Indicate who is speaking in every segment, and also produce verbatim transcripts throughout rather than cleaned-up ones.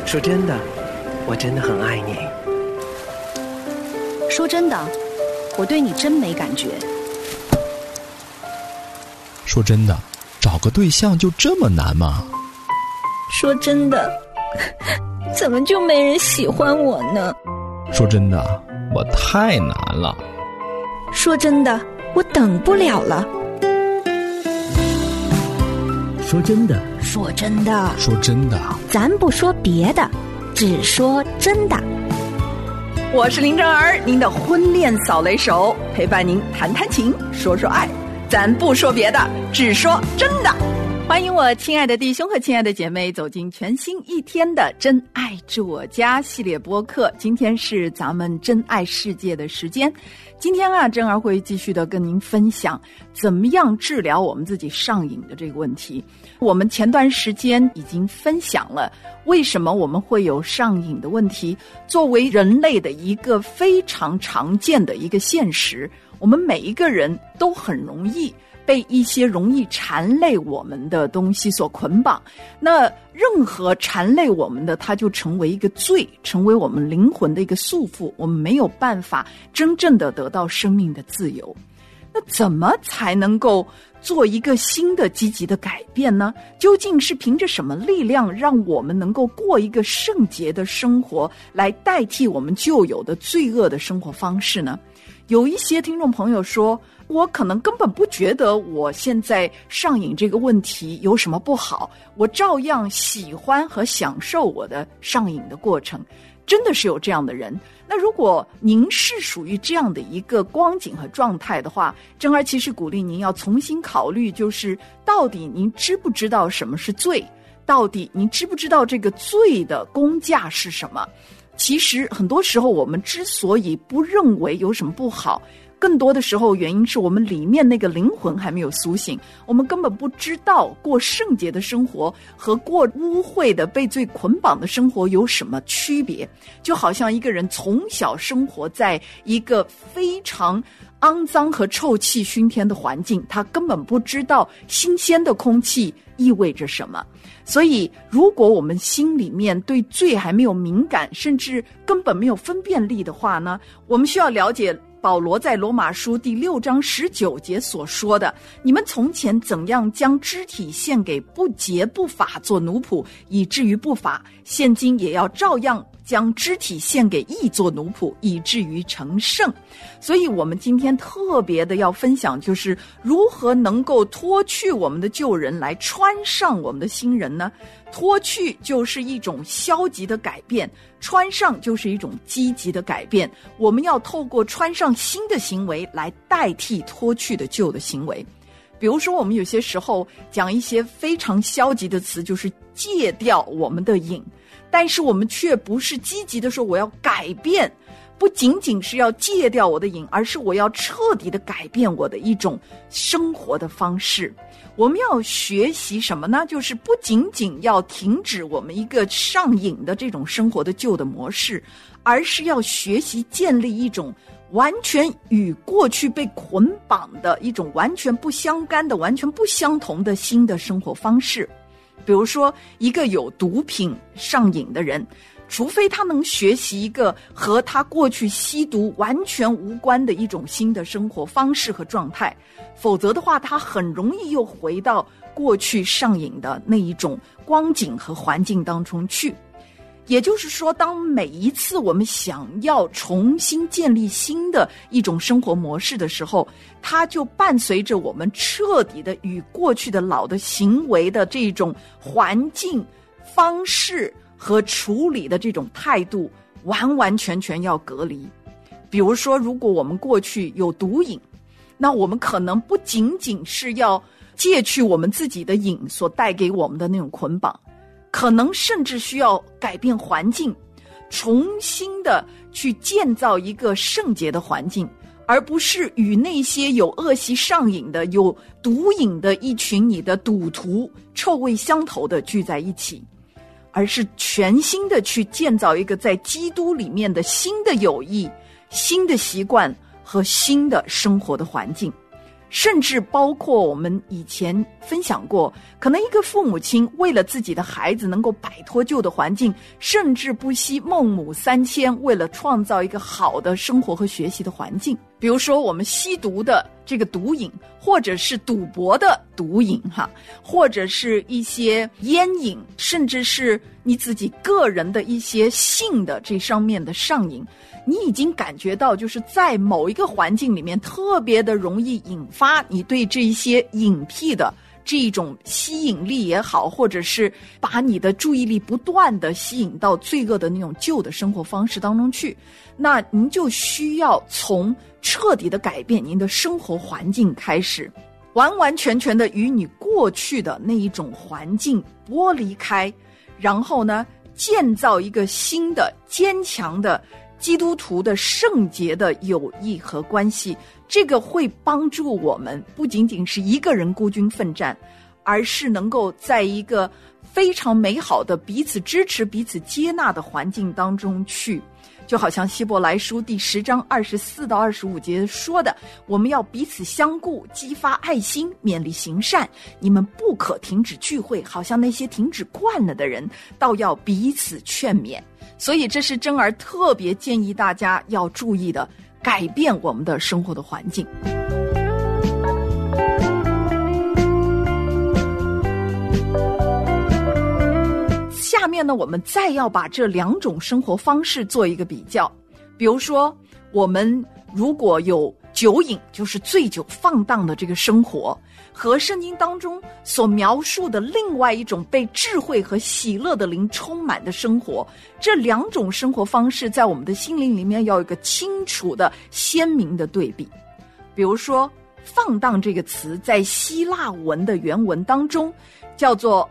Speaker 1: 说真的，我真的很爱你。
Speaker 2: 说真的，我对你真没感觉。
Speaker 3: 说真的，找个对象就这么难吗？
Speaker 4: 说真的，怎么就没人喜欢我呢？
Speaker 3: 说真的，我太难了。
Speaker 4: 说真的，我等不了了。
Speaker 5: 说真的，
Speaker 2: 说真的，
Speaker 3: 说真的，
Speaker 4: 咱不说别的，只说真的。
Speaker 6: 我是林正儿，您的婚恋扫雷手，陪伴您谈谈情，说说爱，咱不说别的，只说真的。欢迎我亲爱的弟兄和亲爱的姐妹走进全新一天的真爱住我家系列播客。今天是咱们真爱世界的时间。今天啊，真儿会继续的跟您分享怎么样治疗我们自己上瘾的这个问题。我们前段时间已经分享了为什么我们会有上瘾的问题，作为人类的一个非常常见的一个现实，我们每一个人都很容易被一些容易缠累我们的东西所捆绑，那任何缠累我们的，它就成为一个罪，成为我们灵魂的一个束缚，我们没有办法真正的得到生命的自由。那怎么才能够做一个新的积极的改变呢？究竟是凭着什么力量让我们能够过一个圣洁的生活，来代替我们旧有的罪恶的生活方式呢？有一些听众朋友说，我可能根本不觉得我现在上瘾这个问题有什么不好，我照样喜欢和享受我的上瘾的过程。真的是有这样的人。那如果您是属于这样的一个光景和状态的话，真儿其实鼓励您要重新考虑，就是到底您知不知道什么是罪，到底您知不知道这个罪的公价是什么。其实很多时候我们之所以不认为有什么不好，更多的时候原因是我们里面那个灵魂还没有苏醒，我们根本不知道过圣洁的生活和过污秽的被罪捆绑的生活有什么区别。就好像一个人从小生活在一个非常肮脏和臭气熏天的环境，他根本不知道新鲜的空气意味着什么。所以如果我们心里面对罪还没有敏感，甚至根本没有分辨力的话呢，我们需要了解保罗在罗马书第六章十九节所说的，你们从前怎样将肢体献给不洁不法做奴仆，以至于不法，现今也要照样将肢体献给义做奴仆，以至于成圣。所以我们今天特别的要分享，就是如何能够脱去我们的旧人，来穿上我们的新人呢？脱去就是一种消极的改变，穿上就是一种积极的改变。我们要透过穿上新的行为来代替脱去的旧的行为。比如说我们有些时候讲一些非常消极的词，就是戒掉我们的瘾，但是我们却不是积极的说我要改变，不仅仅是要戒掉我的瘾，而是我要彻底的改变我的一种生活的方式。我们要学习什么呢？就是不仅仅要停止我们一个上瘾的这种生活的旧的模式，而是要学习建立一种完全与过去被捆绑的一种完全不相干的、完全不相同的新的生活方式。比如说一个有毒品上瘾的人，除非他能学习一个和他过去吸毒完全无关的一种新的生活方式和状态，否则的话他很容易又回到过去上瘾的那一种光景和环境当中去。也就是说，当每一次我们想要重新建立新的一种生活模式的时候，它就伴随着我们彻底的与过去的老的行为的这种环境方式和处理的这种态度完完全全要隔离。比如说，如果我们过去有毒瘾，那我们可能不仅仅是要戒去我们自己的瘾所带给我们的那种捆绑，可能甚至需要改变环境，重新的去建造一个圣洁的环境，而不是与那些有恶习上瘾的、有毒瘾的一群你的赌徒臭味相投的聚在一起，而是全新的去建造一个在基督里面的新的友谊、新的习惯和新的生活的环境。 甚至包括我们以前分享过，可能一个父母亲为了自己的孩子能够摆脱旧的环境，甚至不惜孟母三迁，为了创造一个好的生活和学习的环境。比如说我们吸毒的这个毒瘾，或者是赌博的毒瘾哈，或者是一些烟瘾，甚至是你自己个人的一些性的这上面的上瘾，你已经感觉到就是在某一个环境里面特别的容易引发你对这一些瘾癖的这种吸引力也好，或者是把你的注意力不断的吸引到罪恶的那种旧的生活方式当中去，那您就需要从彻底的改变您的生活环境开始，完完全全的与你过去的那一种环境剥离开，然后呢，建造一个新的坚强的基督徒的圣洁的友谊和关系。这个会帮助我们不仅仅是一个人孤军奋战，而是能够在一个非常美好的彼此支持彼此接纳的环境当中去，就好像希伯来书第十章二十四到二十五节说的，我们要彼此相顾，激发爱心，勉励行善，你们不可停止聚会，好像那些停止惯了的人，倒要彼此劝勉。所以这是真儿特别建议大家要注意的，改变我们的生活的环境。下面呢，我们再要把这两种生活方式做一个比较。比如说，我们如果有酒瘾，就是醉酒放荡的这个生活，和圣经当中所描述的另外一种被智慧和喜乐的灵充满的生活，这两种生活方式在我们的心灵里面要有一个清楚的鲜明的对比。比如说，放荡这个词在希腊文的原文当中叫做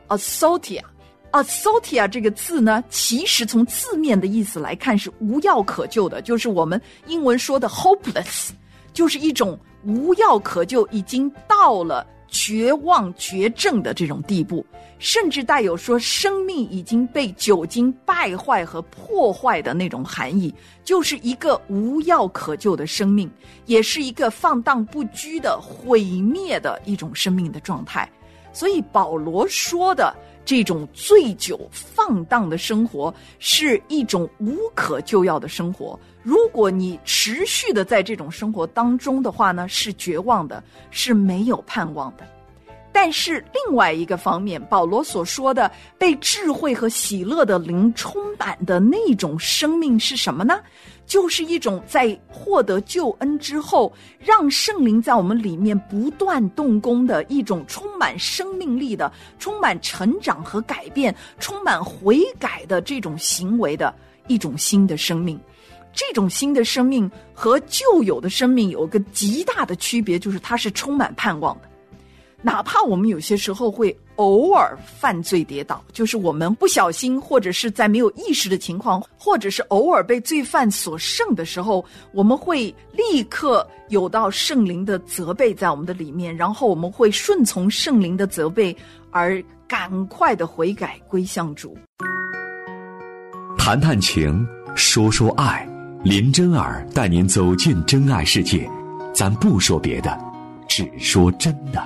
Speaker 6: asotia。asotia 这个字呢，其实从字面的意思来看是无药可救的，就是我们英文说的 hopeless， 就是一种无药可救，已经到了绝望绝症的这种地步，甚至带有说生命已经被酒精败坏和破坏的那种含义，就是一个无药可救的生命，也是一个放荡不拘的毁灭的一种生命的状态。所以保罗说的这种醉酒放荡的生活是一种无可救药的生活，如果你持续的在这种生活当中的话呢，是绝望的，是没有盼望的。但是另外一个方面，保罗所说的被智慧和喜乐的灵充满的那种生命是什么呢？就是一种在获得救恩之后，让圣灵在我们里面不断动工的一种充满生命力的、充满成长和改变、充满悔改的这种行为的一种新的生命。这种新的生命和旧有的生命有个极大的区别，就是它是充满盼望的。哪怕我们有些时候会偶尔犯罪跌倒，就是我们不小心，或者是在没有意识的情况，或者是偶尔被罪犯所胜的时候，我们会立刻有到圣灵的责备在我们的里面，然后我们会顺从圣灵的责备，而赶快的悔改归向主。
Speaker 7: 谈谈情，说说爱，林真儿带您走进真爱世界，咱不说别的，只说真的。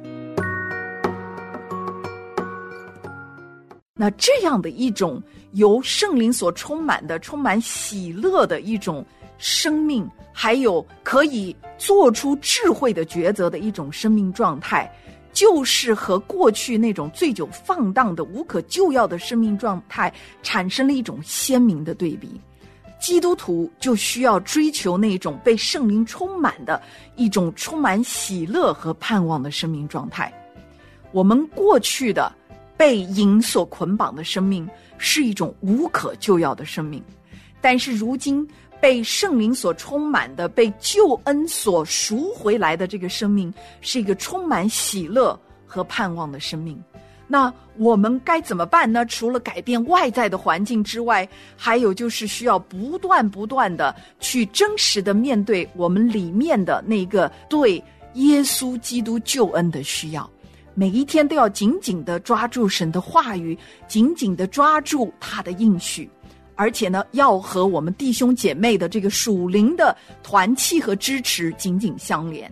Speaker 6: 那这样的一种由圣灵所充满的、充满喜乐的一种生命，还有可以做出智慧的抉择的一种生命状态，就是和过去那种醉酒放荡的无可救药的生命状态产生了一种鲜明的对比。基督徒就需要追求那种被圣灵充满的一种充满喜乐和盼望的生命状态。我们过去的被瘾所捆绑的生命是一种无可救药的生命，但是如今被圣灵所充满的、被救恩所赎回来的这个生命是一个充满喜乐和盼望的生命。那我们该怎么办呢？除了改变外在的环境之外，还有就是需要不断不断的去真实的面对我们里面的那个对耶稣基督救恩的需要。每一天都要紧紧地抓住神的话语，紧紧地抓住他的应许，而且呢，要和我们弟兄姐妹的这个属灵的团契和支持紧紧相连。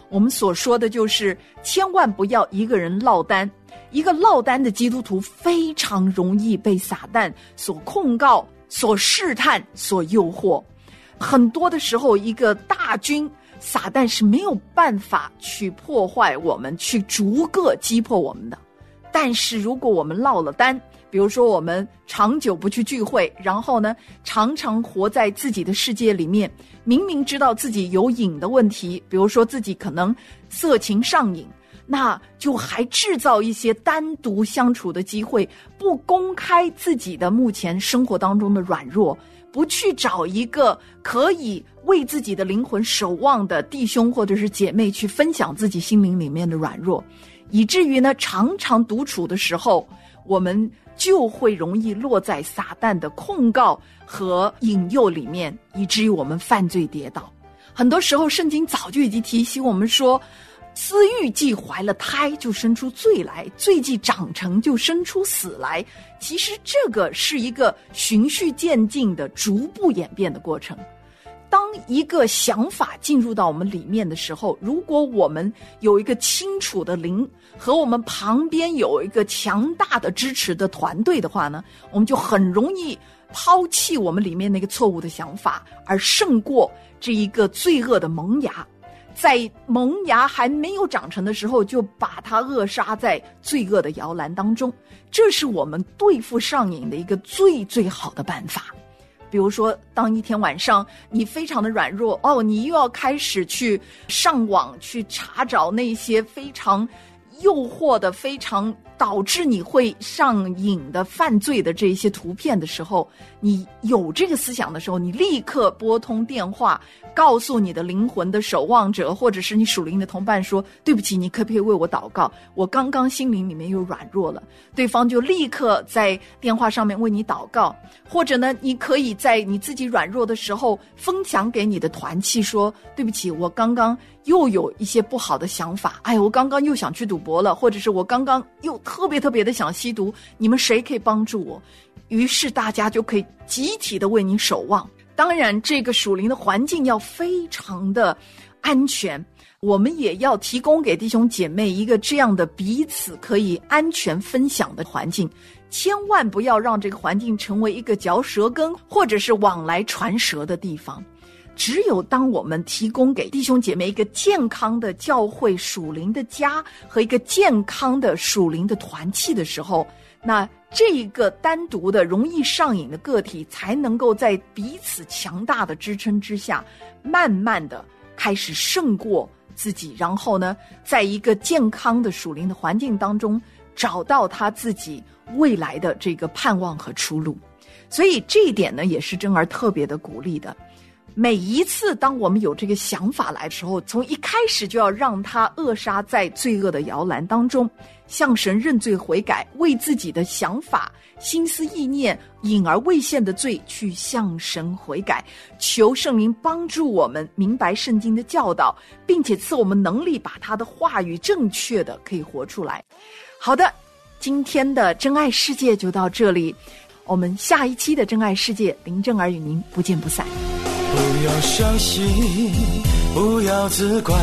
Speaker 6: 我们所说的就是千万不要一个人落单。一个落单的基督徒非常容易被撒旦所控告、所试探、所诱惑。很多的时候，一个大军，撒旦是没有办法去破坏我们，去逐个击破我们的。但是如果我们落了单，比如说我们长久不去聚会，然后呢常常活在自己的世界里面，明明知道自己有瘾的问题，比如说自己可能色情上瘾，那就还制造一些单独相处的机会，不公开自己的目前生活当中的软弱，不去找一个可以为自己的灵魂守望的弟兄或者是姐妹去分享自己心灵里面的软弱，以至于呢常常独处的时候，我们就会容易落在撒旦的控告和引诱里面，以至于我们犯罪跌倒。很多时候圣经早就已经提醒我们说，私欲既怀了胎，就生出罪来；罪既长成，就生出死来。其实这个是一个循序渐进的、逐步演变的过程。当一个想法进入到我们里面的时候，如果我们有一个清楚的灵，和我们旁边有一个强大的支持的团队的话呢，我们就很容易抛弃我们里面那个错误的想法，而胜过这一个罪恶的萌芽。在萌芽还没有长成的时候，就把它扼杀在罪恶的摇篮当中。这是我们对付上瘾的一个最最好的办法。比如说，当一天晚上你非常的软弱，哦，你又要开始去上网去查找那些非常诱惑的、非常导致你会上瘾的犯罪的这些图片的时候，你有这个思想的时候，你立刻拨通电话，告诉你的灵魂的守望者，或者是你属灵的同伴说，对不起，你可不可以为我祷告？我刚刚心灵里面又软弱了。对方就立刻在电话上面为你祷告。或者呢，你可以在你自己软弱的时候分享给你的团契说，对不起，我刚刚又有一些不好的想法，哎，我刚刚又想去赌博了，或者是我刚刚又特别特别的想吸毒，你们谁可以帮助我？于是大家就可以集体的为你守望。当然这个属灵的环境要非常的安全，我们也要提供给弟兄姐妹一个这样的彼此可以安全分享的环境，千万不要让这个环境成为一个嚼舌根或者是往来传舌的地方。只有当我们提供给弟兄姐妹一个健康的教会属灵的家和一个健康的属灵的团契的时候，那这一个单独的容易上瘾的个体才能够在彼此强大的支撑之下，慢慢的开始胜过自己，然后呢，在一个健康的属灵的环境当中，找到他自己未来的这个盼望和出路。所以这一点呢，也是真儿特别的鼓励的。每一次当我们有这个想法来的时候，从一开始就要让他扼杀在罪恶的摇篮当中，向神认罪悔改，为自己的想法、心思意念、隐而未现的罪去向神悔改，求圣灵帮助我们明白圣经的教导，并且赐我们能力把他的话语正确的可以活出来。好的，今天的真爱世界就到这里，我们下一期的真爱世界，林正儿与您不见不散。
Speaker 8: 不要伤心，不要责怪，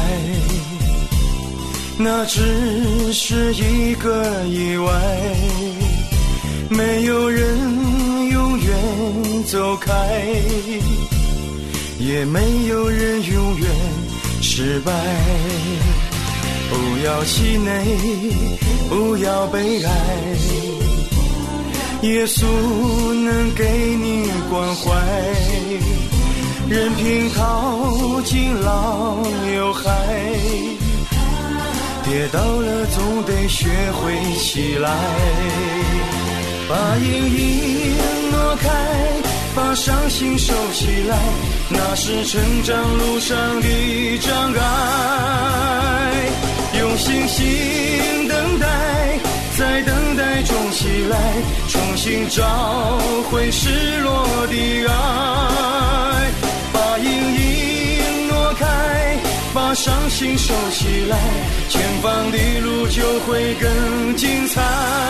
Speaker 8: 那只是一个意外，没有人永远走开，也没有人永远失败。不要气馁，不要悲哀，耶稣能给你关怀，任凭淘尽浪有海，跌倒了总得学会起来，把阴影挪开，把伤心收起来，那是成长路上的障碍，用信心等待，在等待中起来，重新找回失落的爱，把阴影挪开，把伤心收起来，前方的路就会更精彩，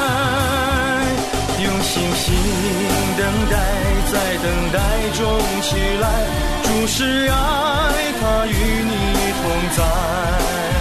Speaker 8: 用信心等待，在等待中起来，主是爱，他与你同在。